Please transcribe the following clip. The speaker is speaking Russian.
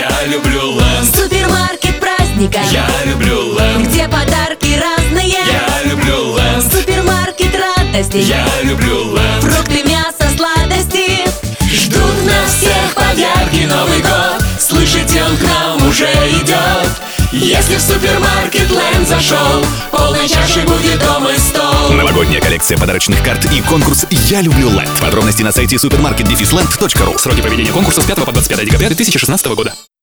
Я люблю Лэнд. Супермаркет праздника. Я люблю Лэнд. Где подарки разные. Я люблю Лэнд. Супермаркет радости. Я люблю Лэнд. Фрукты, мясо, сладости Ждут нас всех подарки Новый год. Слышите, он к нам уже идет. Если в супермаркет Лэнд зашел, полной чашей будет дома и стол. Новогодняя коллекция подарочных карт и конкурс «Я люблю Лэнд». Подробности на сайте supermarket-land.ru. Сроки проведения конкурса с 5 по 25 декабря 2016 года.